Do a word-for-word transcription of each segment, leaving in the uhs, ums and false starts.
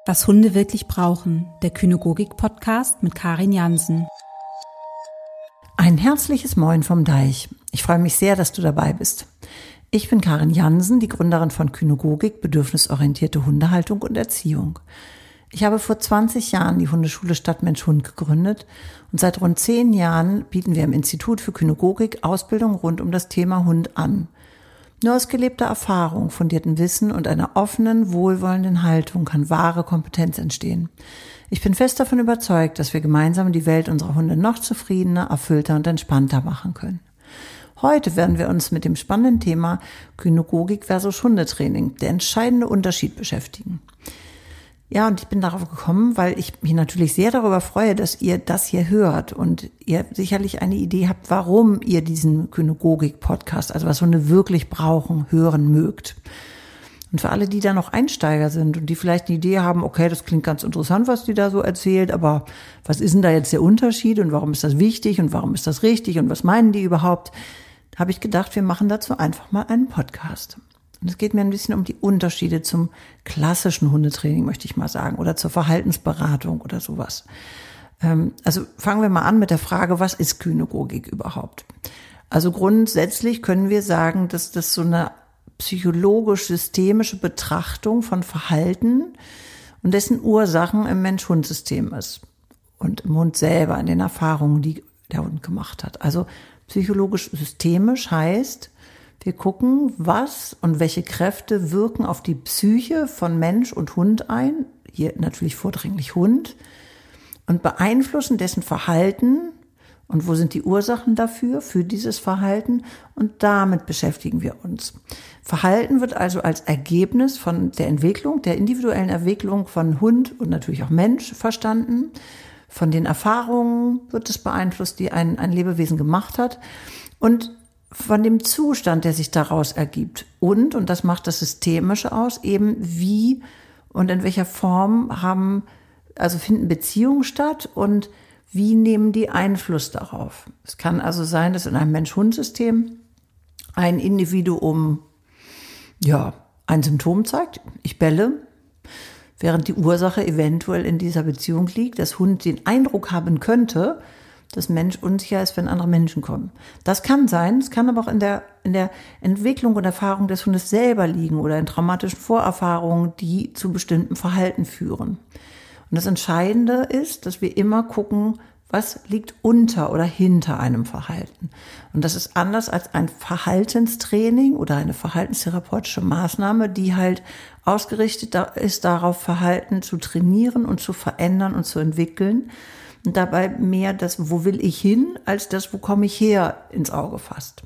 Was Hunde wirklich brauchen, der Kynogogik-Podcast mit Karin Jansen. Ein herzliches Moin vom Deich. Ich freue mich sehr, dass du dabei bist. Ich bin Karin Jansen, die Gründerin von Kynogogik, bedürfnisorientierte Hundehaltung und Erziehung. Ich habe vor zwanzig Jahren die Hundeschule Stadtmensch-Hund gegründet und seit rund zehn Jahren bieten wir im Institut für Kynogogik Ausbildung rund um das Thema Hund an. Nur aus gelebter Erfahrung, fundiertem Wissen und einer offenen, wohlwollenden Haltung kann wahre Kompetenz entstehen. Ich bin fest davon überzeugt, dass wir gemeinsam die Welt unserer Hunde noch zufriedener, erfüllter und entspannter machen können. Heute werden wir uns mit dem spannenden Thema Kynogogik versus Hundetraining, der entscheidende Unterschied, beschäftigen. Ja, und ich bin darauf gekommen, weil ich mich natürlich sehr darüber freue, dass ihr das hier hört und ihr sicherlich eine Idee habt, warum ihr diesen Kynogogik-Podcast, also was Hunde wirklich brauchen, hören mögt. Und für alle, die da noch Einsteiger sind und die vielleicht eine Idee haben, okay, das klingt ganz interessant, was die da so erzählt, aber was ist denn da jetzt der Unterschied und warum ist das wichtig und warum ist das richtig und was meinen die überhaupt, habe ich gedacht, wir machen dazu einfach mal einen Podcast. Und es geht mir ein bisschen um die Unterschiede zum klassischen Hundetraining, möchte ich mal sagen, oder zur Verhaltensberatung oder sowas. Also fangen wir mal an mit der Frage, was ist Kynogogik überhaupt? Also grundsätzlich können wir sagen, dass das so eine psychologisch-systemische Betrachtung von Verhalten und dessen Ursachen im Mensch-Hund-System ist. Und im Hund selber, in den Erfahrungen, die der Hund gemacht hat. Also psychologisch-systemisch heißt, wir gucken, was und welche Kräfte wirken auf die Psyche von Mensch und Hund ein, hier natürlich vordringlich Hund, und beeinflussen dessen Verhalten und wo sind die Ursachen dafür, für dieses Verhalten, und damit beschäftigen wir uns. Verhalten wird also als Ergebnis von der Entwicklung, der individuellen Entwicklung von Hund und natürlich auch Mensch verstanden. Von den Erfahrungen wird es beeinflusst, die ein, ein Lebewesen gemacht hat, und von dem Zustand, der sich daraus ergibt. Und, und das macht das Systemische aus, eben wie und in welcher Form haben, also finden Beziehungen statt und wie nehmen die Einfluss darauf. Es kann also sein, dass in einem Mensch-Hund-System ein Individuum, ja, ein Symptom zeigt. Ich belle, während die Ursache eventuell in dieser Beziehung liegt, dass Hund den Eindruck haben könnte, dass Mensch unsicher ist, wenn andere Menschen kommen. Das kann sein, es kann aber auch in der, in der Entwicklung und Erfahrung des Hundes selber liegen oder in traumatischen Vorerfahrungen, die zu bestimmten Verhalten führen. Und das Entscheidende ist, dass wir immer gucken, was liegt unter oder hinter einem Verhalten. Und das ist anders als ein Verhaltenstraining oder eine verhaltenstherapeutische Maßnahme, die halt ausgerichtet ist, darauf Verhalten zu trainieren und zu verändern und zu entwickeln. Und dabei mehr das, wo will ich hin, als das, wo komme ich her, ins Auge fasst.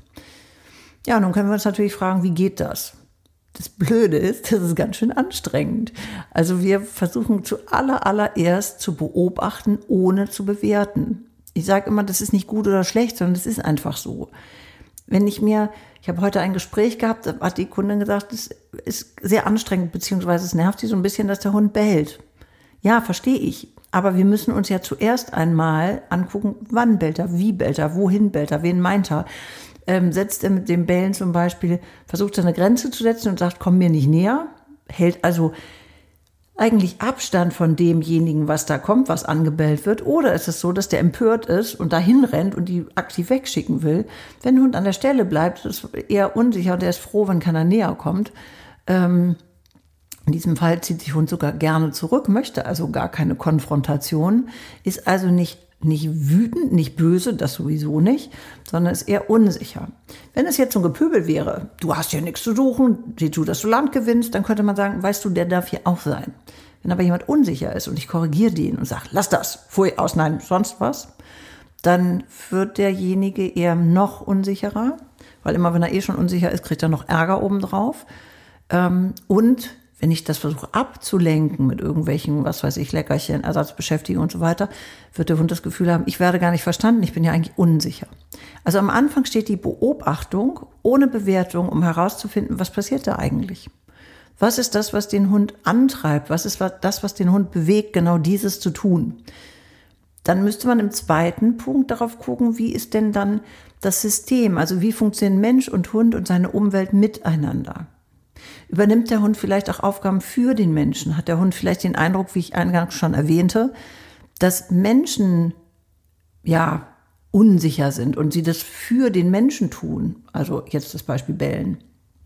Ja, nun können wir uns natürlich fragen, wie geht das? Das Blöde ist, das ist ganz schön anstrengend. Also wir versuchen zuallererst allererst zu beobachten, ohne zu bewerten. Ich sage immer, das ist nicht gut oder schlecht, sondern das ist einfach so. Wenn ich mir, ich habe heute ein Gespräch gehabt, da hat die Kundin gesagt, das ist sehr anstrengend, beziehungsweise es nervt sie so ein bisschen, dass der Hund bellt. Ja, verstehe ich. Aber wir müssen uns ja zuerst einmal angucken, wann bellt er, wie bellt er, wohin bellt er, wen meint er. Ähm, setzt er mit dem Bellen zum Beispiel, versucht er eine Grenze zu setzen und sagt, komm mir nicht näher, hält also eigentlich Abstand von demjenigen, was da kommt, was angebellt wird. Oder ist es so, dass der empört ist und dahin rennt und die aktiv wegschicken will. Wenn der Hund an der Stelle bleibt, ist er eher unsicher und er ist froh, wenn keiner näher kommt. Ähm, In diesem Fall zieht sich Hund sogar gerne zurück, möchte also gar keine Konfrontation, ist also nicht, nicht wütend, nicht böse, das sowieso nicht, sondern ist eher unsicher. Wenn es jetzt so ein Gepöbel wäre, du hast hier nichts zu suchen, sieh zu, dass du Land gewinnst, dann könnte man sagen, weißt du, der darf hier auch sein. Wenn aber jemand unsicher ist und ich korrigiere den und sage, lass das, Pfui, aus, nein, sonst was, dann wird derjenige eher noch unsicherer, weil immer wenn er eh schon unsicher ist, kriegt er noch Ärger obendrauf. Und wenn ich das versuche abzulenken mit irgendwelchen, was weiß ich, Leckerchen, Ersatzbeschäftigung und so weiter, wird der Hund das Gefühl haben, ich werde gar nicht verstanden, ich bin ja eigentlich unsicher. Also am Anfang steht die Beobachtung ohne Bewertung, um herauszufinden, was passiert da eigentlich? Was ist das, was den Hund antreibt? Was ist das, was den Hund bewegt, genau dieses zu tun? Dann müsste man im zweiten Punkt darauf gucken, wie ist denn dann das System? Also wie funktionieren Mensch und Hund und seine Umwelt miteinander? Übernimmt der Hund vielleicht auch Aufgaben für den Menschen? Hat der Hund vielleicht den Eindruck, wie ich eingangs schon erwähnte, dass Menschen ja unsicher sind und sie das für den Menschen tun? Also jetzt das Beispiel Bellen.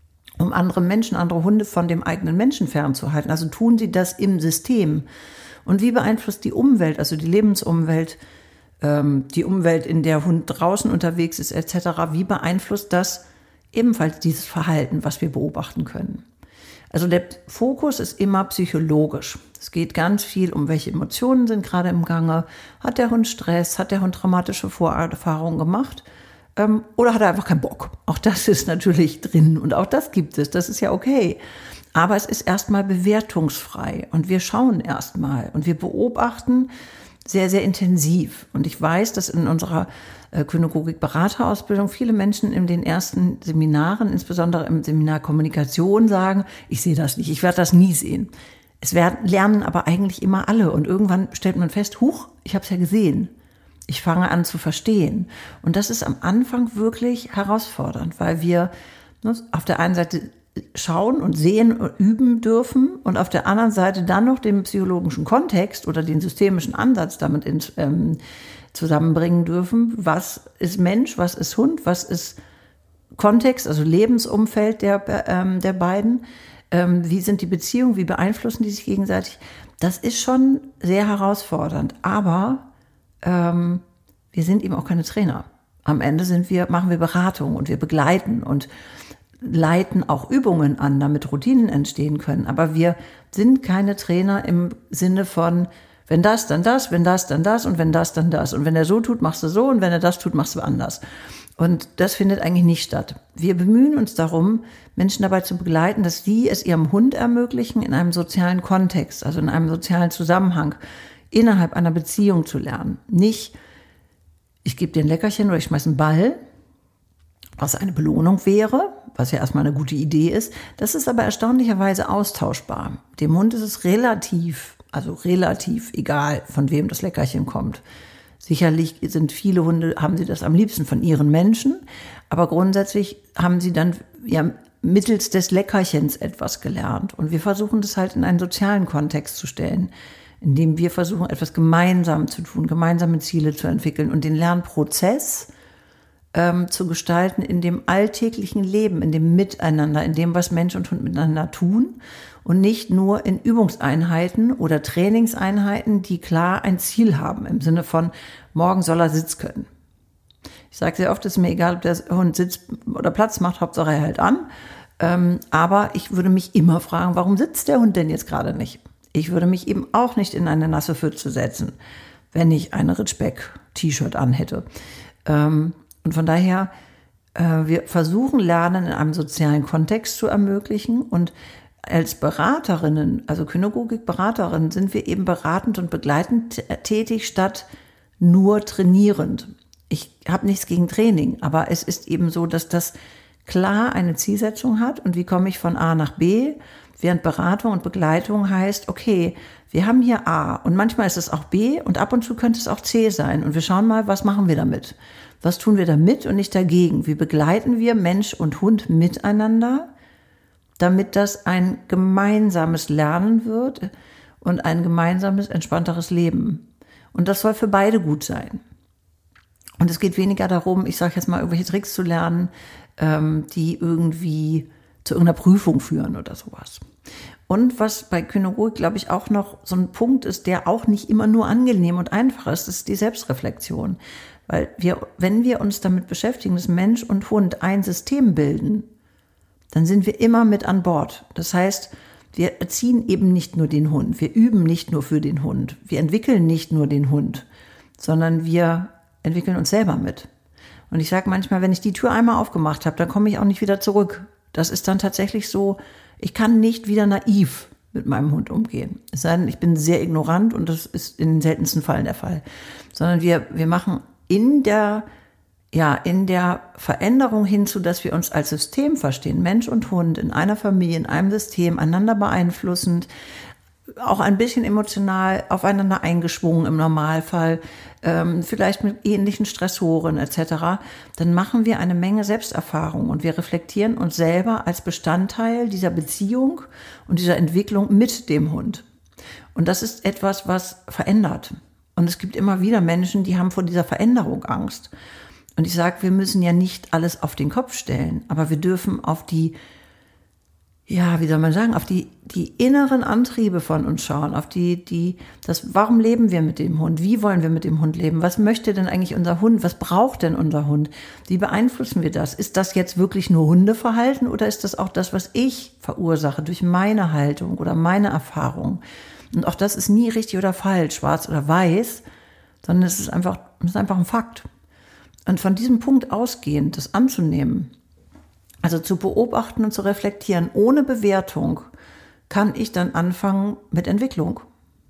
Um andere Menschen, andere Hunde von dem eigenen Menschen fernzuhalten. Also tun sie das im System. Und wie beeinflusst die Umwelt, also die Lebensumwelt, ähm, die Umwelt, in der Hund draußen unterwegs ist, et cetera, wie beeinflusst das ebenfalls dieses Verhalten, was wir beobachten können? Also der Fokus ist immer psychologisch. Es geht ganz viel um, welche Emotionen sind gerade im Gange. Hat der Hund Stress? Hat der Hund traumatische Vorerfahrungen gemacht? Ähm, oder hat er einfach keinen Bock? Auch das ist natürlich drin und auch das gibt es. Das ist ja okay. Aber es ist erstmal bewertungsfrei und wir schauen erstmal und wir beobachten sehr, sehr intensiv. Und ich weiß, dass in unserer äh, Kynägogik-Beraterausbildung viele Menschen in den ersten Seminaren, insbesondere im Seminar Kommunikation, sagen, ich sehe das nicht, ich werde das nie sehen. Es werden, lernen aber eigentlich immer alle und irgendwann stellt man fest, huch, ich habe es ja gesehen. Ich fange an zu verstehen. Und das ist am Anfang wirklich herausfordernd, weil wir ne, auf der einen Seite schauen und sehen und üben dürfen und auf der anderen Seite dann noch den psychologischen Kontext oder den systemischen Ansatz damit ins, ähm, zusammenbringen dürfen. Was ist Mensch, was ist Hund, was ist Kontext, also Lebensumfeld der, ähm, der beiden, ähm, wie sind die Beziehungen, wie beeinflussen die sich gegenseitig. Das ist schon sehr herausfordernd, aber ähm, wir sind eben auch keine Trainer. Am Ende sind wir, machen wir Beratung und wir begleiten und leiten auch Übungen an, damit Routinen entstehen können. Aber wir sind keine Trainer im Sinne von, wenn das, dann das, wenn das, dann das und wenn das, dann das. Und wenn er so tut, machst du so und wenn er das tut, machst du anders. Und das findet eigentlich nicht statt. Wir bemühen uns darum, Menschen dabei zu begleiten, dass sie es ihrem Hund ermöglichen, in einem sozialen Kontext, also in einem sozialen Zusammenhang, innerhalb einer Beziehung zu lernen. Nicht, ich gebe dir ein Leckerchen oder ich schmeiße einen Ball, was eine Belohnung wäre, was ja erstmal eine gute Idee ist. Das ist aber erstaunlicherweise austauschbar. Dem Hund ist es relativ, also relativ egal, von wem das Leckerchen kommt. Sicherlich sind viele Hunde, haben sie das am liebsten von ihren Menschen, aber grundsätzlich haben sie dann ja mittels des Leckerchens etwas gelernt. Und wir versuchen das halt in einen sozialen Kontext zu stellen, indem wir versuchen, etwas gemeinsam zu tun, gemeinsame Ziele zu entwickeln und den Lernprozess ähm, zu gestalten in dem alltäglichen Leben, in dem Miteinander, in dem, was Mensch und Hund miteinander tun und nicht nur in Übungseinheiten oder Trainingseinheiten, die klar ein Ziel haben, im Sinne von, morgen soll er Sitz können. Ich sage sehr oft, es ist mir egal, ob der Hund Sitz oder Platz macht, Hauptsache er hält an. Ähm, aber ich würde mich immer fragen, warum sitzt der Hund denn jetzt gerade nicht? Ich würde mich eben auch nicht in eine nasse Pfütze setzen, wenn ich eine Ritschbeck-T-Shirt anhätte. Ähm, und von daher, äh, wir versuchen Lernen in einem sozialen Kontext zu ermöglichen. Und als Beraterinnen, also Kynägogik-Beraterinnen, sind wir eben beratend und begleitend tätig, statt nur trainierend. Ich habe nichts gegen Training, aber es ist eben so, dass das klar eine Zielsetzung hat. Und wie komme ich von A nach B? Während Beratung und Begleitung heißt, okay, wir haben hier A und manchmal ist es auch B und ab und zu könnte es auch C sein. Und wir schauen mal, was machen wir damit? Was tun wir damit und nicht dagegen? Wie begleiten wir Mensch und Hund miteinander, damit das ein gemeinsames Lernen wird und ein gemeinsames, entspannteres Leben? Und das soll für beide gut sein. Und es geht weniger darum, ich sage jetzt mal, irgendwelche Tricks zu lernen, ähm, die irgendwie zu irgendeiner Prüfung führen oder sowas. Und was bei Kynägogik, glaube ich, auch noch so ein Punkt ist, der auch nicht immer nur angenehm und einfach ist, ist die Selbstreflexion. Weil wir, wenn wir uns damit beschäftigen, dass Mensch und Hund ein System bilden, dann sind wir immer mit an Bord. Das heißt, wir erziehen eben nicht nur den Hund, wir üben nicht nur für den Hund, wir entwickeln nicht nur den Hund, sondern wir entwickeln uns selber mit. Und ich sage manchmal, wenn ich die Tür einmal aufgemacht habe, dann komme ich auch nicht wieder zurück. Das ist dann tatsächlich so, ich kann nicht wieder naiv mit meinem Hund umgehen. Es sei denn, ich bin sehr ignorant und das ist in den seltensten Fällen der Fall. Sondern wir, wir machen in der, ja, in der Veränderung hinzu, dass wir uns als System verstehen, Mensch und Hund in einer Familie, in einem System, einander beeinflussend, auch ein bisschen emotional aufeinander eingeschwungen im Normalfall, ähm, vielleicht mit ähnlichen Stressoren et cetera, dann machen wir eine Menge Selbsterfahrung und wir reflektieren uns selber als Bestandteil dieser Beziehung und dieser Entwicklung mit dem Hund. Und das ist etwas, was verändert. Und es gibt immer wieder Menschen, die haben vor dieser Veränderung Angst. Und ich sage, wir müssen ja nicht alles auf den Kopf stellen, aber wir dürfen auf die, ja, wie soll man sagen, auf die, die inneren Antriebe von uns schauen, auf die, die, das, warum leben wir mit dem Hund? Wie wollen wir mit dem Hund leben? Was möchte denn eigentlich unser Hund? Was braucht denn unser Hund? Wie beeinflussen wir das? Ist das jetzt wirklich nur Hundeverhalten oder ist das auch das, was ich verursache durch meine Haltung oder meine Erfahrung? Und auch das ist nie richtig oder falsch, schwarz oder weiß, sondern es ist einfach, es ist einfach ein Fakt. Und von diesem Punkt ausgehend, das anzunehmen, also zu beobachten und zu reflektieren, ohne Bewertung, kann ich dann anfangen mit Entwicklung.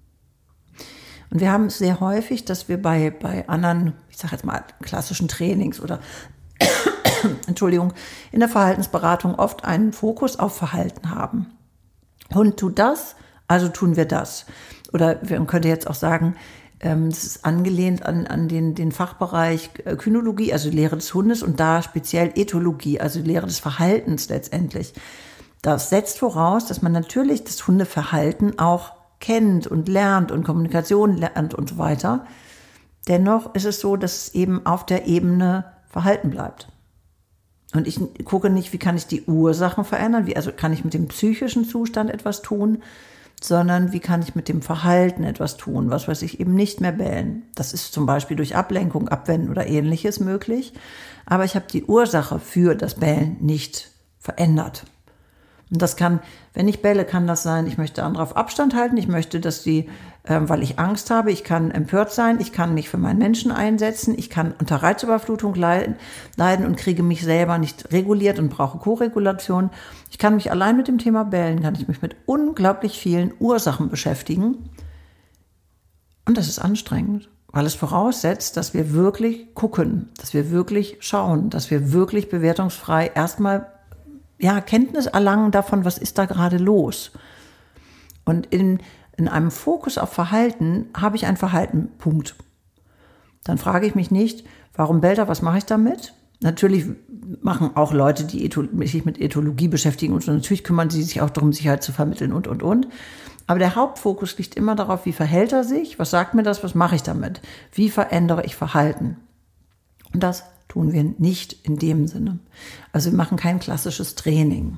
Und wir haben es sehr häufig, dass wir bei, bei anderen, ich sage jetzt mal klassischen Trainings oder Entschuldigung, in der Verhaltensberatung oft einen Fokus auf Verhalten haben. Hund tut das, also tun wir das. Oder man könnte jetzt auch sagen, das ist angelehnt an, an den, den Fachbereich Kynologie, also Lehre des Hundes und da speziell Ethologie, also Lehre des Verhaltens letztendlich. Das setzt voraus, dass man natürlich das Hundeverhalten auch kennt und lernt und Kommunikation lernt und so weiter. Dennoch ist es so, dass es eben auf der Ebene Verhalten bleibt. Und ich gucke nicht, wie kann ich die Ursachen verändern, wie, also kann ich mit dem psychischen Zustand etwas tun, sondern wie kann ich mit dem Verhalten etwas tun, was weiß ich, eben nicht mehr bellen. Das ist zum Beispiel durch Ablenkung, Abwenden oder Ähnliches möglich, aber ich habe die Ursache für das Bellen nicht verändert. Und das kann, wenn ich belle, kann das sein, ich möchte andere auf Abstand halten, ich möchte, dass die, äh, weil ich Angst habe, ich kann empört sein, ich kann mich für meinen Menschen einsetzen, ich kann unter Reizüberflutung leiden, leiden und kriege mich selber nicht reguliert und brauche Koregulation. Ich kann mich allein mit dem Thema Bellen, kann ich mich mit unglaublich vielen Ursachen beschäftigen. Und das ist anstrengend, weil es voraussetzt, dass wir wirklich gucken, dass wir wirklich schauen, dass wir wirklich bewertungsfrei erstmal ja, Kenntnis erlangen davon, was ist da gerade los. Und in, in einem Fokus auf Verhalten habe ich ein Verhalten, Punkt. Dann frage ich mich nicht, warum bellt er, was mache ich damit? Natürlich machen auch Leute, die sich mit Ethologie beschäftigen und so, natürlich kümmern sie sich auch darum, Sicherheit zu vermitteln und, und, und. Aber der Hauptfokus liegt immer darauf, wie verhält er sich, was sagt mir das, was mache ich damit? Wie verändere ich Verhalten? Und das tun wir nicht in dem Sinne. Also wir machen kein klassisches Training.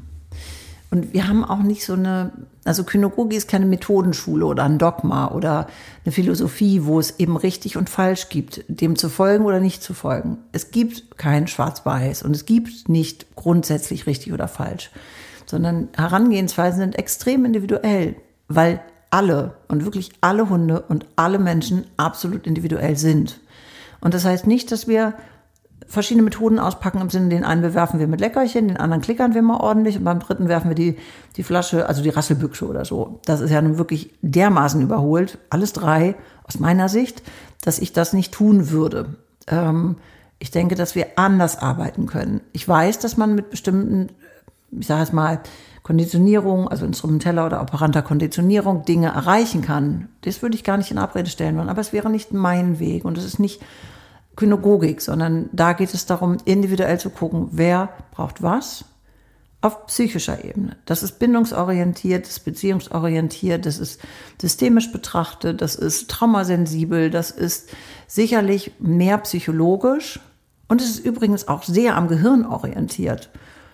Und wir haben auch nicht so eine, also Kynologie ist keine Methodenschule oder ein Dogma oder eine Philosophie, wo es eben richtig und falsch gibt, dem zu folgen oder nicht zu folgen. Es gibt kein Schwarz-Weiß und es gibt nicht grundsätzlich richtig oder falsch, sondern Herangehensweisen sind extrem individuell, weil alle und wirklich alle Hunde und alle Menschen absolut individuell sind. Und das heißt nicht, dass wir verschiedene Methoden auspacken im Sinne, den einen bewerfen wir mit Leckerchen, den anderen klickern wir mal ordentlich und beim dritten werfen wir die, die Flasche, also die Rasselbüchse oder so. Das ist ja nun wirklich dermaßen überholt, alles drei aus meiner Sicht, dass ich das nicht tun würde. Ähm, ich denke, dass wir anders arbeiten können. Ich weiß, dass man mit bestimmten, ich sage es mal, Konditionierung, also instrumenteller oder operanter Konditionierung Dinge erreichen kann. Das würde ich gar nicht in Abrede stellen wollen, aber es wäre nicht mein Weg und es ist nicht Kynogogik, sondern da geht es darum, individuell zu gucken, wer braucht was auf psychischer Ebene. Das ist bindungsorientiert, das ist beziehungsorientiert, das ist systemisch betrachtet, das ist traumasensibel, das ist sicherlich mehr psychologisch und es ist übrigens auch sehr am Gehirn orientiert.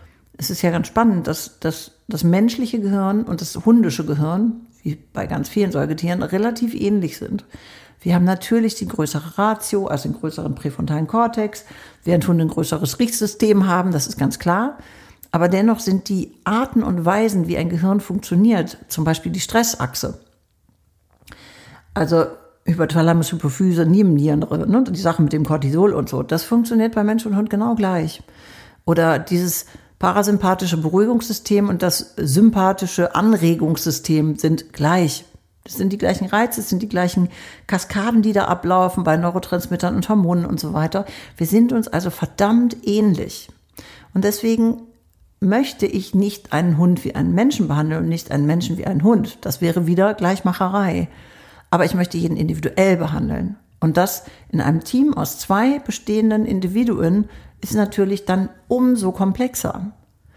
Es ist ja ganz spannend, dass, dass das menschliche Gehirn und das hundische Gehirn, wie bei ganz vielen Säugetieren, relativ ähnlich sind. Wir haben natürlich die größere Ratio, also den größeren präfrontalen Kortex, während Hunde ein größeres Riechsystem haben, das ist ganz klar. Aber dennoch sind die Arten und Weisen, wie ein Gehirn funktioniert, zum Beispiel die Stressachse, also Hypothalamus, Hypophyse, Nebenniere, ne, die Sache mit dem Cortisol und so, das funktioniert bei Mensch und Hund genau gleich. Oder dieses parasympathische Beruhigungssystem und das sympathische Anregungssystem sind gleich. Das sind die gleichen Reize, es sind die gleichen Kaskaden, die da ablaufen bei Neurotransmittern und Hormonen und so weiter. Wir sind uns also verdammt ähnlich. Und deswegen möchte ich nicht einen Hund wie einen Menschen behandeln und nicht einen Menschen wie einen Hund. Das wäre wieder Gleichmacherei. Aber ich möchte jeden individuell behandeln. Und das in einem Team aus zwei bestehenden Individuen ist natürlich dann umso komplexer.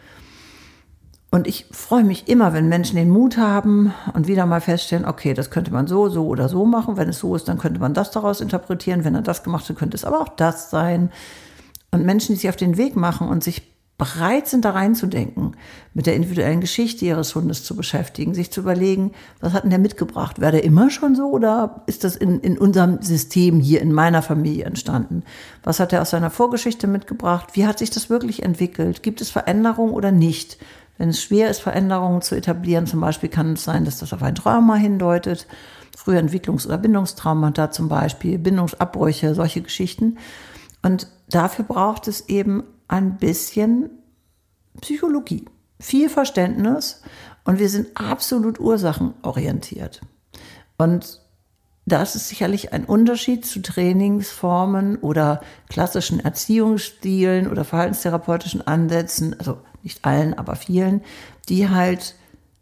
Und ich freue mich immer, wenn Menschen den Mut haben und wieder mal feststellen, okay, das könnte man so, so oder so machen. Wenn es so ist, dann könnte man das daraus interpretieren. Wenn er das gemacht hat, könnte es aber auch das sein. Und Menschen, die sich auf den Weg machen und sich bereit sind, da reinzudenken, mit der individuellen Geschichte ihres Hundes zu beschäftigen, sich zu überlegen, was hat denn der mitgebracht? War der immer schon so oder ist das in, in unserem System hier in meiner Familie entstanden? Was hat er aus seiner Vorgeschichte mitgebracht? Wie hat sich das wirklich entwickelt? Gibt es Veränderungen oder nicht? Wenn es schwer ist, Veränderungen zu etablieren, zum Beispiel kann es sein, dass das auf ein Trauma hindeutet, frühe Entwicklungs- oder Bindungstraumata zum Beispiel, Bindungsabbrüche, solche Geschichten. Und dafür braucht es eben ein bisschen Psychologie, viel Verständnis und wir sind absolut ursachenorientiert. Und das ist sicherlich ein Unterschied zu Trainingsformen oder klassischen Erziehungsstilen oder verhaltenstherapeutischen Ansätzen, also nicht allen, aber vielen, die halt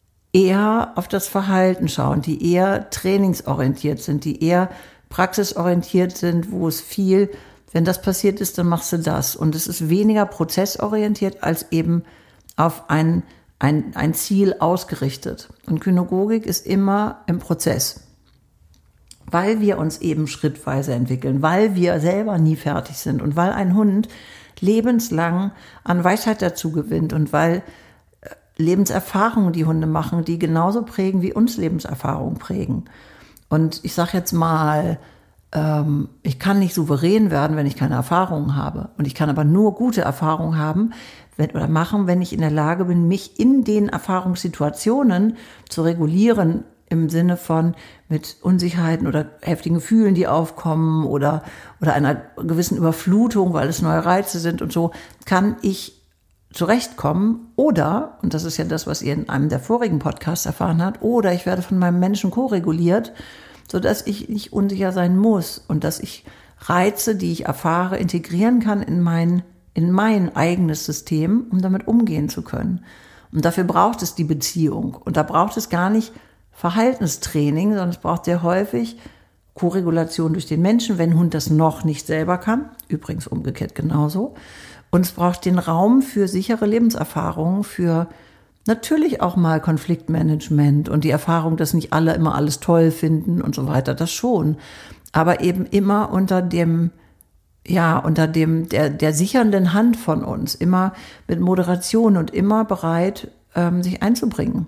eher auf das Verhalten schauen, die eher trainingsorientiert sind, die eher praxisorientiert sind, wo es viel, wenn das passiert ist, dann machst du das. Und es ist weniger prozessorientiert als eben auf ein, ein, ein Ziel ausgerichtet. Und Kynogogik ist immer im Prozess, weil wir uns eben schrittweise entwickeln, weil wir selber nie fertig sind und weil ein Hund lebenslang an Weisheit dazu gewinnt und weil Lebenserfahrungen, die Hunde machen, die genauso prägen, wie uns Lebenserfahrungen prägen. Und ich sage jetzt mal, ähm, ich kann nicht souverän werden, wenn ich keine Erfahrungen habe. Und ich kann aber nur gute Erfahrungen haben wenn, oder machen, wenn ich in der Lage bin, mich in den Erfahrungssituationen zu regulieren, im Sinne von mit Unsicherheiten oder heftigen Gefühlen, die aufkommen oder, oder einer gewissen Überflutung, weil es neue Reize sind und so, kann ich zurechtkommen oder, und das ist ja das, was ihr in einem der vorigen Podcasts erfahren habt, oder ich werde von meinem Menschen ko-reguliert, sodass ich nicht unsicher sein muss und dass ich Reize, die ich erfahre, integrieren kann in mein, in mein eigenes System, um damit umgehen zu können. Und dafür braucht es die Beziehung und da braucht es gar nicht Verhaltenstraining, sondern es braucht sehr häufig Koregulation durch den Menschen, wenn ein Hund das noch nicht selber kann. Übrigens umgekehrt genauso. Und es braucht den Raum für sichere Lebenserfahrungen, für natürlich auch mal Konfliktmanagement und die Erfahrung, dass nicht alle immer alles toll finden und so weiter, das schon. Aber eben immer unter dem, ja, unter dem, der, der sichernden Hand von uns, immer mit Moderation und immer bereit, ähm, sich einzubringen.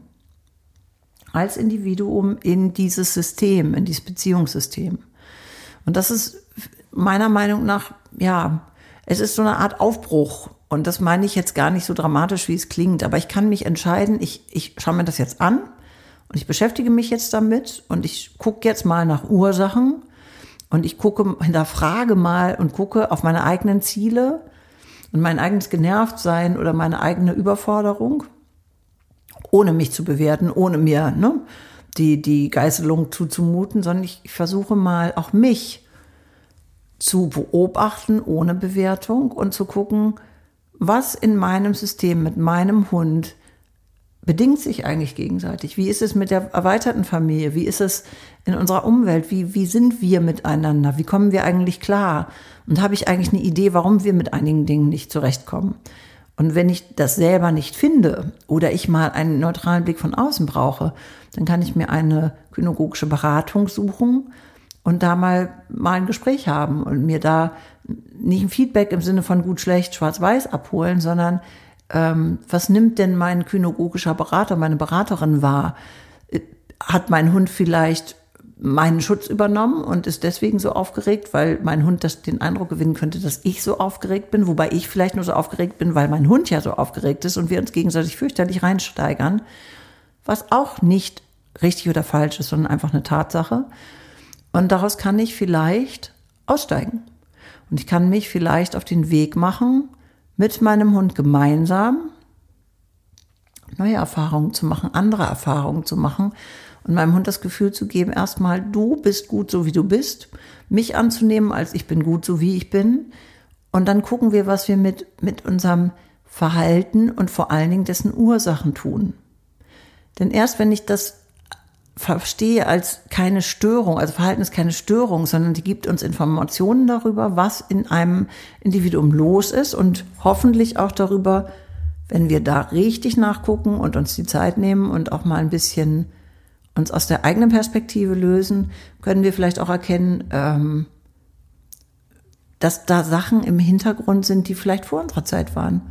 Als Individuum in dieses System, in dieses Beziehungssystem. Und das ist meiner Meinung nach, ja, es ist so eine Art Aufbruch. Und das meine ich jetzt gar nicht so dramatisch, wie es klingt. Aber ich kann mich entscheiden, ich, ich schaue mir das jetzt an und ich beschäftige mich jetzt damit und ich gucke jetzt mal nach Ursachen und ich gucke, hinterfrage mal und gucke auf meine eigenen Ziele und mein eigenes Genervtsein oder meine eigene Überforderung, ohne mich zu bewerten, ohne mir ne, die, die Geißelung zuzumuten, sondern ich, ich versuche mal auch mich zu beobachten ohne Bewertung und zu gucken, was in meinem System mit meinem Hund bedingt sich eigentlich gegenseitig. Wie ist es mit der erweiterten Familie? Wie ist es in unserer Umwelt? Wie, wie sind wir miteinander? Wie kommen wir eigentlich klar? Und habe ich eigentlich eine Idee, warum wir mit einigen Dingen nicht zurechtkommen? Und wenn ich das selber nicht finde oder ich mal einen neutralen Blick von außen brauche, dann kann ich mir eine kynogogische Beratung suchen und da mal, mal ein Gespräch haben und mir da nicht ein Feedback im Sinne von gut, schlecht, schwarz-weiß abholen, sondern ähm, was nimmt denn mein kynogogischer Berater, meine Beraterin wahr? Hat mein Hund vielleicht meinen Schutz übernommen und ist deswegen so aufgeregt, weil mein Hund das, den Eindruck gewinnen könnte, dass ich so aufgeregt bin, wobei ich vielleicht nur so aufgeregt bin, weil mein Hund ja so aufgeregt ist und wir uns gegenseitig fürchterlich reinsteigern, was auch nicht richtig oder falsch ist, sondern einfach eine Tatsache. Und daraus kann ich vielleicht aussteigen. Und ich kann mich vielleicht auf den Weg machen, mit meinem Hund gemeinsam neue Erfahrungen zu machen, andere Erfahrungen zu machen und meinem Hund das Gefühl zu geben, erstmal, du bist gut, so wie du bist, mich anzunehmen, als ich bin gut, so wie ich bin. Und dann gucken wir, was wir mit, mit unserem Verhalten und vor allen Dingen dessen Ursachen tun. Denn erst wenn ich das verstehe als keine Störung, also Verhalten ist keine Störung, sondern die gibt uns Informationen darüber, was in einem Individuum los ist und hoffentlich auch darüber, wenn wir da richtig nachgucken und uns die Zeit nehmen und auch mal ein bisschen uns aus der eigenen Perspektive lösen, können wir vielleicht auch erkennen, ähm, dass da Sachen im Hintergrund sind, die vielleicht vor unserer Zeit waren.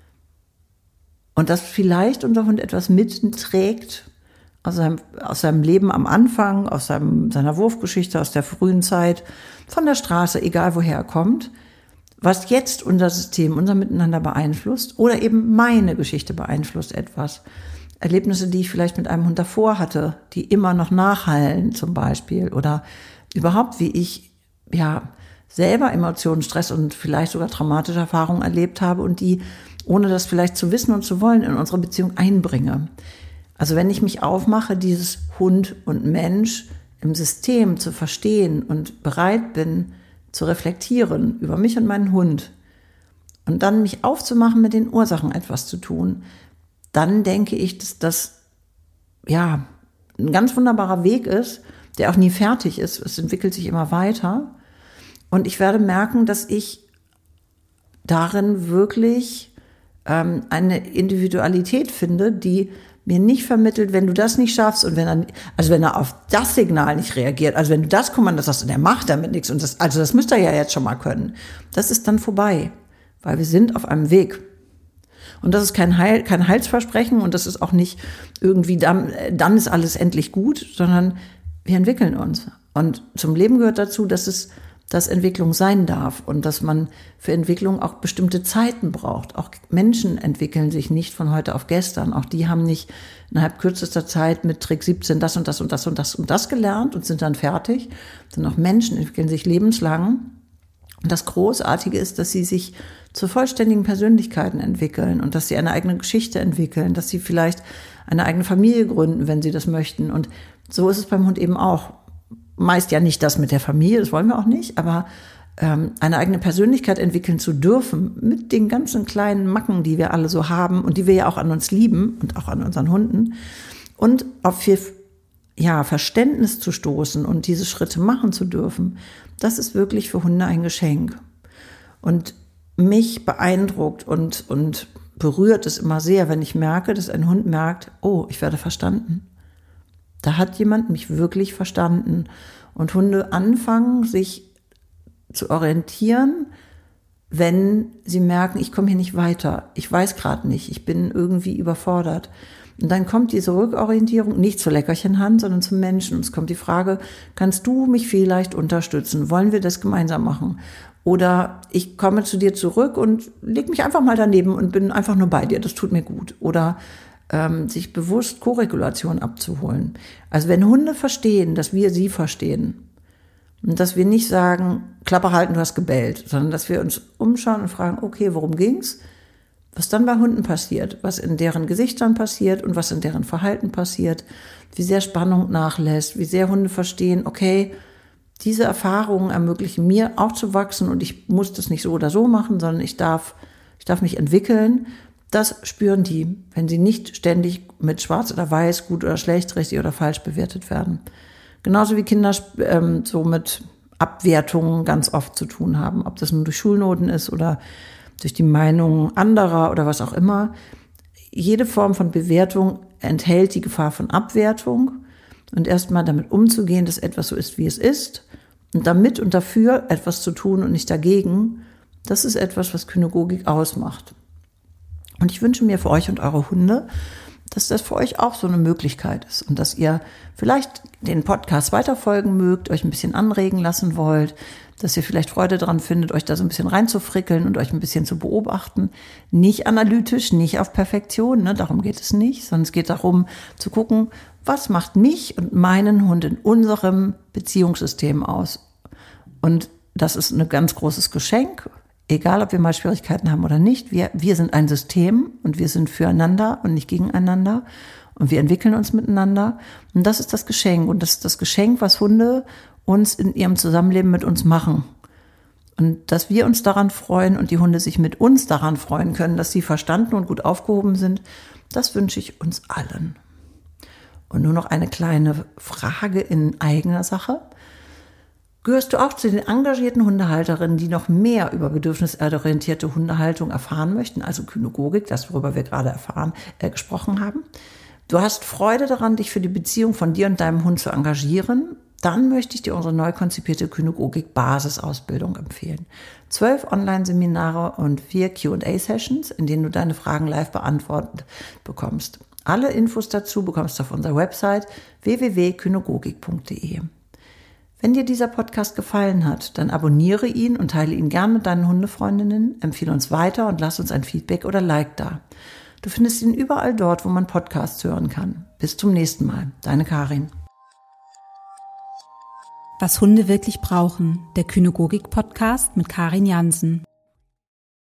Und dass vielleicht unser Hund etwas mitträgt aus seinem, aus seinem Leben am Anfang, aus seinem, seiner Wurfgeschichte, aus der frühen Zeit, von der Straße, egal woher er kommt, was jetzt unser System, unser Miteinander beeinflusst oder eben meine Geschichte beeinflusst etwas. Erlebnisse, die ich vielleicht mit einem Hund davor hatte, die immer noch nachhallen zum Beispiel, oder überhaupt, wie ich ja selber Emotionen, Stress und vielleicht sogar traumatische Erfahrungen erlebt habe und die, ohne das vielleicht zu wissen und zu wollen, in unsere Beziehung einbringe. Also wenn ich mich aufmache, dieses Hund und Mensch im System zu verstehen und bereit bin, zu reflektieren über mich und meinen Hund und dann mich aufzumachen, mit den Ursachen etwas zu tun, dann denke ich, dass das ja ein ganz wunderbarer Weg ist, der auch nie fertig ist. Es entwickelt sich immer weiter. Und ich werde merken, dass ich darin wirklich ähm, eine Individualität finde, die mir nicht vermittelt, wenn du das nicht schaffst und wenn er, also wenn er auf das Signal nicht reagiert, also wenn du das Kommando sagst und er macht damit nichts und das, also das müsste er ja jetzt schon mal können, das ist dann vorbei, weil wir sind auf einem Weg. Und das ist kein Heil, kein Heilsversprechen und das ist auch nicht irgendwie, dann, dann ist alles endlich gut, sondern wir entwickeln uns. Und zum Leben gehört dazu, dass es, dass Entwicklung sein darf und dass man für Entwicklung auch bestimmte Zeiten braucht. Auch Menschen entwickeln sich nicht von heute auf gestern. Auch die haben nicht innerhalb kürzester Zeit mit Trick siebzehn das und das und das und das und das gelernt und sind dann fertig, sondern auch Menschen entwickeln sich lebenslang. Und das Großartige ist, dass sie sich zu vollständigen Persönlichkeiten entwickeln und dass sie eine eigene Geschichte entwickeln, dass sie vielleicht eine eigene Familie gründen, wenn sie das möchten. Und so ist es beim Hund eben auch. Meist ja nicht das mit der Familie, das wollen wir auch nicht, aber ähm, eine eigene Persönlichkeit entwickeln zu dürfen mit den ganzen kleinen Macken, die wir alle so haben und die wir ja auch an uns lieben und auch an unseren Hunden und auf viel ja, Verständnis zu stoßen und diese Schritte machen zu dürfen, das ist wirklich für Hunde ein Geschenk. Und mich beeindruckt und, und berührt es immer sehr, wenn ich merke, dass ein Hund merkt, oh, ich werde verstanden. Da hat jemand mich wirklich verstanden. Und Hunde anfangen, sich zu orientieren, wenn sie merken, ich komme hier nicht weiter, ich weiß gerade nicht, ich bin irgendwie überfordert. Und dann kommt diese Rückorientierung nicht zur Leckerchenhand, sondern zum Menschen. Und es kommt die Frage, kannst du mich vielleicht unterstützen? Wollen wir das gemeinsam machen? Oder ich komme zu dir zurück und leg mich einfach mal daneben und bin einfach nur bei dir, das tut mir gut. Oder ähm, sich bewusst Koregulation abzuholen. Also wenn Hunde verstehen, dass wir sie verstehen und dass wir nicht sagen, Klappe halten, du hast gebellt, sondern dass wir uns umschauen und fragen, okay, worum ging's? Was dann bei Hunden passiert, was in deren Gesichtern passiert und was in deren Verhalten passiert, wie sehr Spannung nachlässt, wie sehr Hunde verstehen, okay, diese Erfahrungen ermöglichen mir auch zu wachsen und ich muss das nicht so oder so machen, sondern ich darf, ich darf mich entwickeln. Das spüren die, wenn sie nicht ständig mit Schwarz oder Weiß, gut oder schlecht, richtig oder falsch bewertet werden. Genauso wie Kinder ähm, so mit Abwertungen ganz oft zu tun haben, ob das nun durch Schulnoten ist oder durch die Meinung anderer oder was auch immer. Jede Form von Bewertung enthält die Gefahr von Abwertung und erstmal damit umzugehen, dass etwas so ist, wie es ist und damit und dafür etwas zu tun und nicht dagegen, das ist etwas, was Kynägogik ausmacht. Und ich wünsche mir für euch und eure Hunde, dass das für euch auch so eine Möglichkeit ist und dass ihr vielleicht den Podcast weiterfolgen mögt, euch ein bisschen anregen lassen wollt, dass ihr vielleicht Freude daran findet, euch da so ein bisschen reinzufrickeln und euch ein bisschen zu beobachten. Nicht analytisch, nicht auf Perfektion, ne, darum geht es nicht, sondern es geht darum zu gucken, was macht mich und meinen Hund in unserem Beziehungssystem aus. Und das ist ein ganz großes Geschenk, egal ob wir mal Schwierigkeiten haben oder nicht. Wir, wir sind ein System und wir sind füreinander und nicht gegeneinander. Und wir entwickeln uns miteinander. Und das ist das Geschenk. Und das ist das Geschenk, was Hunde uns in ihrem Zusammenleben mit uns machen. Und dass wir uns daran freuen und die Hunde sich mit uns daran freuen können, dass sie verstanden und gut aufgehoben sind, das wünsche ich uns allen. Und nur noch eine kleine Frage in eigener Sache. Gehörst du auch zu den engagierten Hundehalterinnen, die noch mehr über bedürfnisorientierte Hundehaltung erfahren möchten, also Kynogogik, das worüber wir gerade erfahren, äh, gesprochen haben? Du hast Freude daran, dich für die Beziehung von dir und deinem Hund zu engagieren? Dann möchte ich dir unsere neu konzipierte Kynogogik-Basisausbildung empfehlen. Zwölf Online-Seminare und vier Q and A-Sessions, in denen du deine Fragen live beantwortet bekommst. Alle Infos dazu bekommst du auf unserer Website w w w punkt kynogogik punkt d e. Wenn dir dieser Podcast gefallen hat, dann abonniere ihn und teile ihn gern mit deinen Hundefreundinnen, empfehle uns weiter und lass uns ein Feedback oder Like da. Du findest ihn überall dort, wo man Podcasts hören kann. Bis zum nächsten Mal. Deine Karin. Was Hunde wirklich brauchen. Der Kynogogik-Podcast mit Karin Jansen.